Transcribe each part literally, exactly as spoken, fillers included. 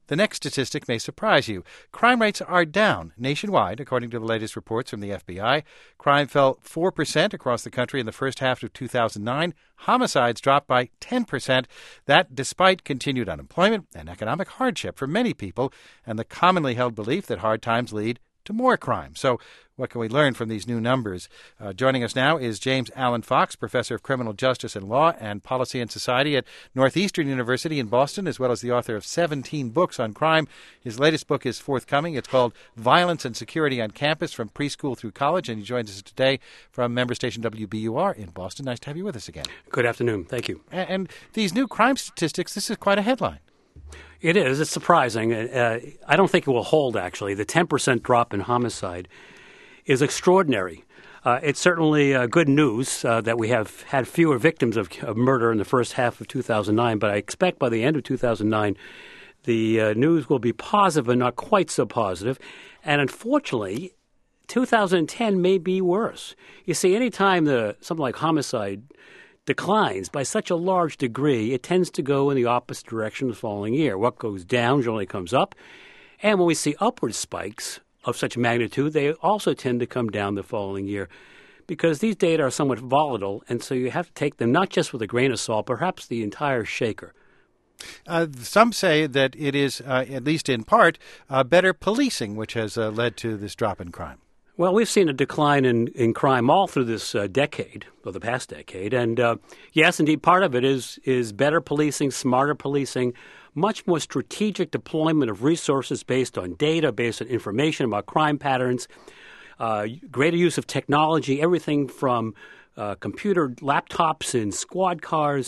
The next statistic may surprise you. Crime rates are down nationwide, according to the latest reports from the F B I. Crime fell four percent across the country in the first half of two thousand nine. Homicides dropped by ten percent. That despite continued unemployment and economic hardship for many people and the commonly held belief that hard times lead to more crime. So what can we learn from these new numbers? Uh, joining us now is James Allen Fox, professor of criminal justice and law and policy and society at Northeastern University in Boston, as well as the author of seventeen books on crime. His latest book is forthcoming. It's called Violence and Security on Campus from Preschool Through College, and he joins us today from member station W B U R in Boston. Nice to have you with us again. Good afternoon. Thank you. And, and these new crime statistics, this is quite a headline. It is. It's surprising. Uh, I don't think it will hold, actually. The ten percent drop in homicide is extraordinary. Uh, it's certainly uh, good news uh, that we have had fewer victims of, of murder in the first half of two thousand nine, but I expect by the end of two thousand nine the uh, news will be positive and not quite so positive. And unfortunately, two thousand ten may be worse. You see, any time the, something like homicide declines by such a large degree, it tends to go in the opposite direction the following year. What goes down generally comes up. And when we see upward spikes of such magnitude, they also tend to come down the following year because these data are somewhat volatile, and so you have to take them not just with a grain of salt, perhaps the entire shaker. Uh, some say that it is, uh, at least in part, uh, better policing which has uh, led to this drop in crime. Well, we've seen a decline in, in crime all through this uh, decade, or the past decade. And uh, yes, indeed, part of it is is better policing, smarter policing, much more strategic deployment of resources based on data, based on information about crime patterns, uh, greater use of technology, everything from uh, computer laptops in squad cars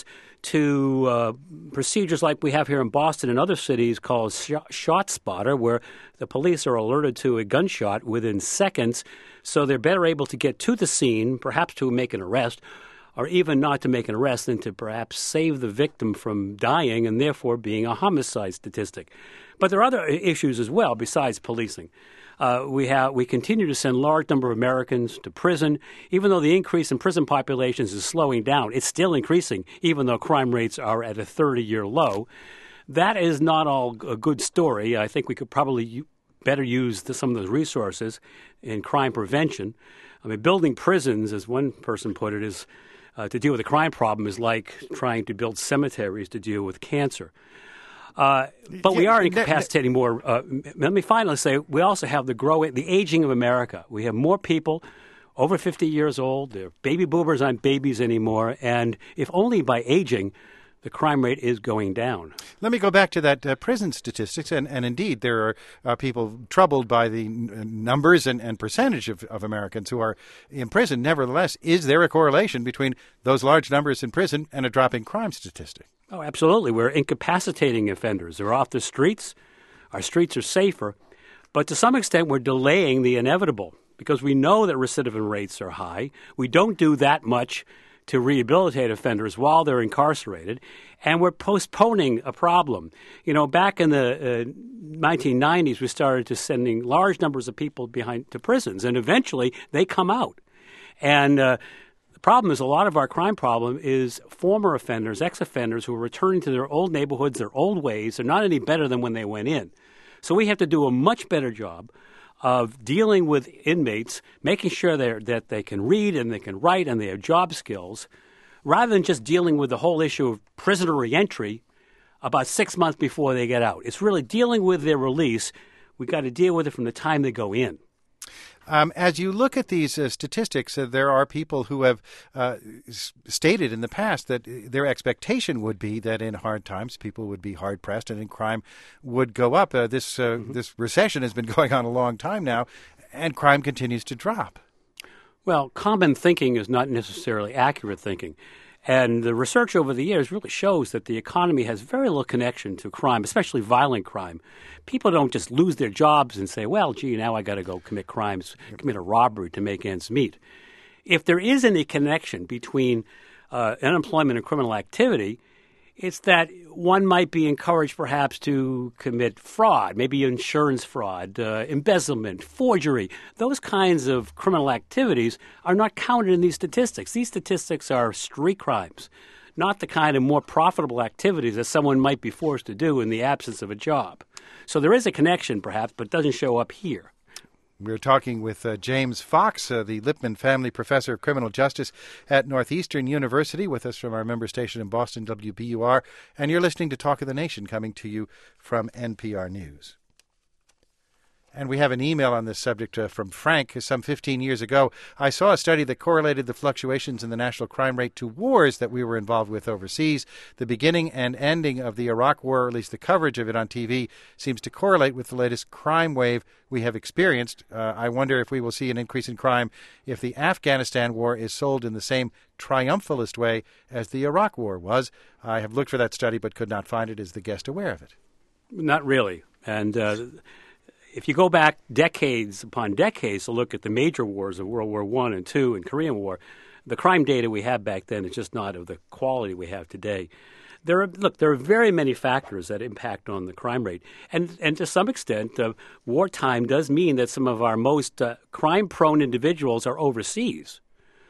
to uh, procedures like we have here in Boston and other cities called sh- Shot Spotter, where the police are alerted to a gunshot within seconds, so they're better able to get to the scene, perhaps to make an arrest, or even not to make an arrest than to perhaps save the victim from dying and therefore being a homicide statistic. But there are other issues as well besides policing. Uh, we have we continue to send large number of Americans to prison. Even though the increase in prison populations is slowing down, it's still increasing, even though crime rates are at a thirty-year low. That is not all a good story. I think we could probably u- better use the, some of those resources in crime prevention. I mean, building prisons, as one person put it, is uh, to deal with a crime problem is like trying to build cemeteries to deal with cancer. Uh, but we are incapacitating more. Uh, let me finally say, we also have the growing, the aging of America. We have more people over fifty years old. Their baby boomers aren't babies anymore. And if only by aging, the crime rate is going down. Let me go back to that uh, prison statistics. And, and indeed, there are uh, people troubled by the n- numbers and, and percentage of, of Americans who are in prison. Nevertheless, is there a correlation between those large numbers in prison and a dropping crime statistic? Oh, absolutely. We're incapacitating offenders. They're off the streets. Our streets are safer. But to some extent, we're delaying the inevitable because we know that recidivist rates are high. We don't do that much to rehabilitate offenders while they're incarcerated, and we're postponing a problem. You know, back in the uh, nineteen nineties, we started to sending large numbers of people behind to prisons, and eventually they come out. And uh, the problem is a lot of our crime problem is former offenders, ex-offenders who are returning to their old neighborhoods, their old ways. They're not any better than when they went in. So we have to do a much better job of dealing with inmates, making sure that they can read and they can write and they have job skills, rather than just dealing with the whole issue of prisoner reentry about six months before they get out. It's really dealing with their release. We've got to deal with it from the time they go in. Um, as you look at these uh, statistics, uh, there are people who have uh, s- stated in the past that their expectation would be that in hard times people would be hard pressed and in crime would go up. Uh, this uh, mm-hmm. this recession has been going on a long time now, and crime continues to drop. Well, common thinking is not necessarily accurate thinking. And the research over the years really shows that the economy has very little connection to crime, especially violent crime. People don't just lose their jobs and say, well, gee, now I got to go commit crimes, commit a robbery to make ends meet. If there is any connection between uh, unemployment and criminal activity, it's that one might be encouraged perhaps to commit fraud, maybe insurance fraud, uh, embezzlement, forgery. Those kinds of criminal activities are not counted in these statistics. These statistics are street crimes, not the kind of more profitable activities that someone might be forced to do in the absence of a job. So there is a connection, perhaps, but it doesn't show up here. We're talking with uh, James Fox, uh, the Lippman Family Professor of Criminal Justice at Northeastern University, with us from our member station in Boston, W B U R. And you're listening to Talk of the Nation, coming to you from N P R News. And we have an email on this subject uh, from Frank. Some fifteen years ago, I saw a study that correlated the fluctuations in the national crime rate to wars that we were involved with overseas. The beginning and ending of the Iraq War, or at least the coverage of it on T V, seems to correlate with the latest crime wave we have experienced. Uh, I wonder if we will see an increase in crime if the Afghanistan war is sold in the same triumphalist way as the Iraq War was. I have looked for that study but could not find it. Is the guest aware of it? Not really. And uh, if you go back decades upon decades to look at the major wars of World War One and Two and Korean War, the crime data we had back then is just not of the quality we have today. There are, look, there are very many factors that impact on the crime rate. And, and to some extent, uh, wartime does mean that some of our most uh, crime-prone individuals are overseas.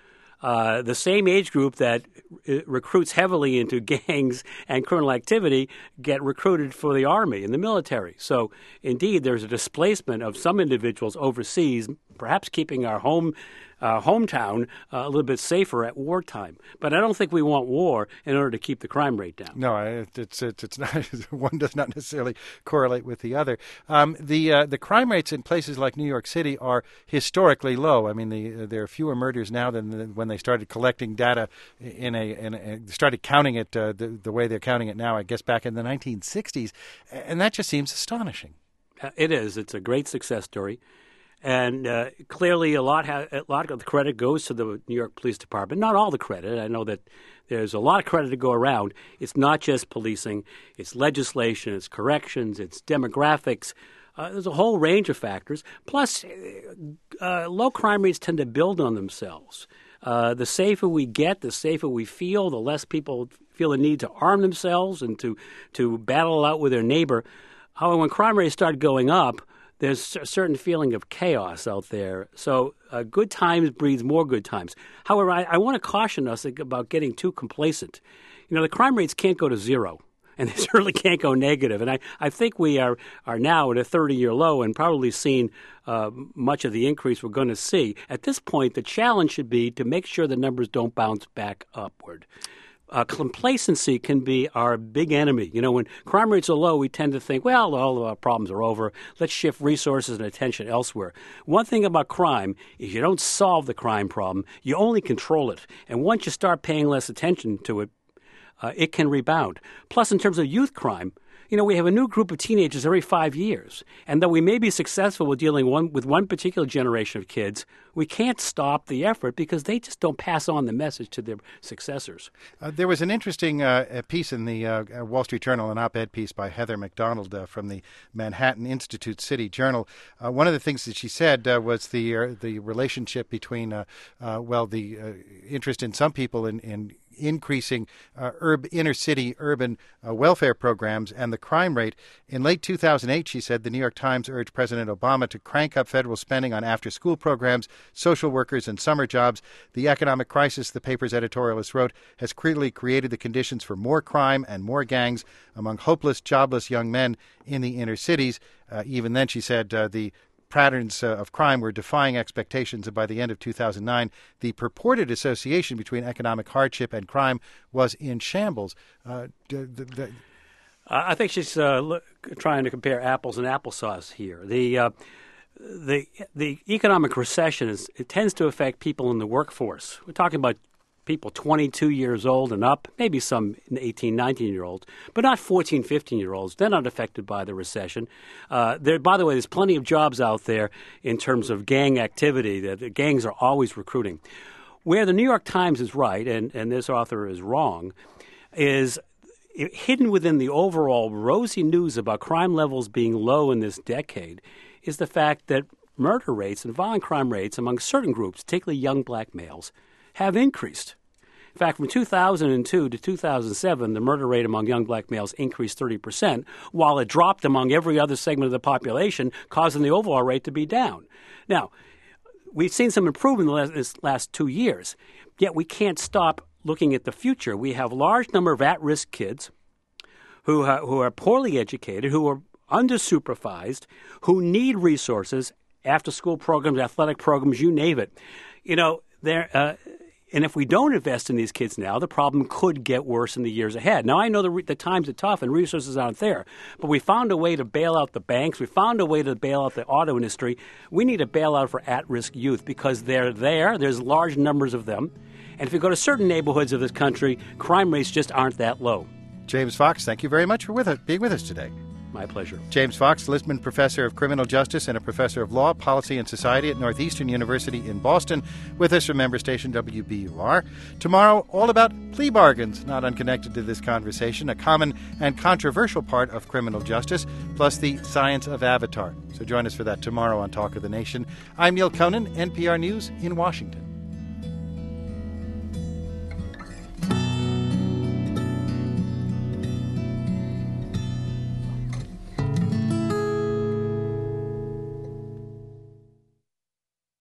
Uh, the same age group that uh, recruits heavily into gangs and criminal activity get recruited for the Army and the military. So, indeed, there's a displacement of some individuals overseas, perhaps keeping our home uh, hometown uh, a little bit safer at wartime. But I don't think we want war in order to keep the crime rate down. No, it's it's it's not. One does not necessarily correlate with the other. Um, the uh, the crime rates in places like New York City are historically low. I mean, the, there are fewer murders now than the, when they started collecting data in a, in a started counting it uh, the, the way they're counting it now. I guess back in the nineteen sixties, and that just seems astonishing. It is. It's a great success story. And uh, clearly, a lot ha- a lot of the credit goes to the New York Police Department. Not all the credit. I know that there's a lot of credit to go around. It's not just policing. It's legislation. It's corrections. It's demographics. Uh, there's a whole range of factors. Plus, uh, low crime rates tend to build on themselves. Uh, the safer we get, the safer we feel, the less people feel the need to arm themselves and to, to battle out with their neighbor. However, when crime rates start going up, there's a certain feeling of chaos out there. So uh, good times breeds more good times. However, I, I want to caution us about getting too complacent. You know, the crime rates can't go to zero, and they certainly can't go negative. And I, I think we are, are now at a thirty-year low and probably seen uh, much of the increase we're going to see. At this point, the challenge should be to make sure the numbers don't bounce back upward. Uh, complacency can be our big enemy. You know, when crime rates are low, we tend to think, well, all of our problems are over. Let's shift resources and attention elsewhere. One thing about crime is you don't solve the crime problem. You only control it. And once you start paying less attention to it, uh, it can rebound. Plus, in terms of youth crime, you know, we have a new group of teenagers every five years. And though we may be successful with dealing one, with one particular generation of kids, we can't stop the effort because they just don't pass on the message to their successors. Uh, there was an interesting uh, piece in the uh, Wall Street Journal, an op-ed piece by Heather McDonald uh, from the Manhattan Institute City Journal. Uh, one of the things that she said uh, was the uh, the relationship between, uh, uh, well, the uh, interest in some people in, in increasing uh, urb, inner-city urban uh, welfare programs and the crime rate. In late two thousand eight, she said, the New York Times urged President Obama to crank up federal spending on after-school programs, social workers, and summer jobs. The economic crisis, the paper's editorialist wrote, has clearly created the conditions for more crime and more gangs among hopeless, jobless young men in the inner cities. Uh, even then, she said, uh, the patterns uh, of crime were defying expectations, and by the end of two thousand nine, the purported association between economic hardship and crime was in shambles. Uh, d- d- d- I think she's uh, look, trying to compare apples and applesauce here. The uh, the the economic recession is it tends to affect people in the workforce. We're talking about people twenty-two years old and up, maybe some eighteen, nineteen-year-olds, but not fourteen, fifteen-year-olds. They're not affected by the recession. Uh, there, by the way, there's plenty of jobs out there in terms of gang activity. The, the gangs are always recruiting. Where the New York Times is right, and, and this author is wrong, is hidden within the overall rosy news about crime levels being low in this decade is the fact that murder rates and violent crime rates among certain groups, particularly young black males, have increased. In fact, from two thousand two to two thousand seven, the murder rate among young black males increased thirty percent, while it dropped among every other segment of the population, causing the overall rate to be down. Now, we've seen some improvement in the last, this last two years, yet we can't stop looking at the future. We have a large number of at-risk kids who, uh, who are poorly educated, who are undersupervised, who need resources, after-school programs, athletic programs, you name it. You know, there. Uh, and if we don't invest in these kids now, the problem could get worse in the years ahead. Now, I know the, re- the times are tough and resources aren't there, but we found a way to bail out the banks. We found a way to bail out the auto industry. We need a bailout for at-risk youth because they're there. There's large numbers of them. And if you go to certain neighborhoods of this country, crime rates just aren't that low. James Fox, thank you very much for with us, being with us today. My pleasure. James Fox, Lipman Professor of Criminal Justice and a Professor of Law, Policy, and Society at Northeastern University in Boston, with us from member station W B U R. Tomorrow, all about plea bargains, not unconnected to this conversation, a common and controversial part of criminal justice, plus the science of Avatar. So join us for that tomorrow on Talk of the Nation. I'm Neil Conan, N P R News in Washington.